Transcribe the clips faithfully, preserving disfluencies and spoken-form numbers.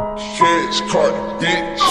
Feds caught, bitch.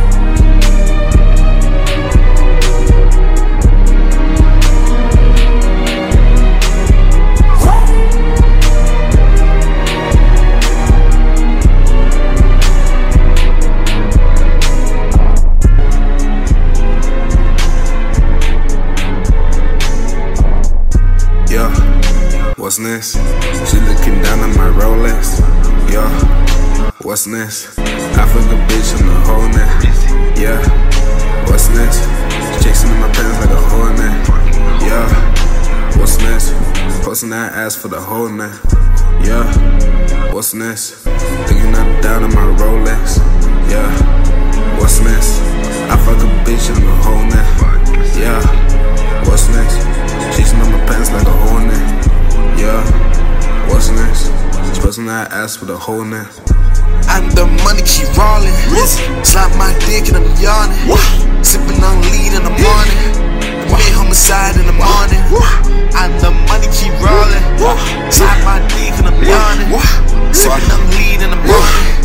What's next? She looking down at my Rolex. Yeah, what's next? African bitch in the whole net. Yeah, what's next? Chasing in my pants like a hornet. Yeah, what's next? Posting that ass for the whole net. Yeah, what's next? Thinking I'm down in my Rolex. Yeah, what's next? I fuck a bitch in the whole net. Yeah, what's next? Chasing in my pants like a hornet. Yeah, what's next? Expressing that ass with a whole net. I'm the money, keep rolling. Slap my dick and I'm yawning. Sipping on lead in the morning. Commit homicide in the morning. I'm the money, keep rolling. Slap my dick and I'm yawning. Sipping on lead in the morning.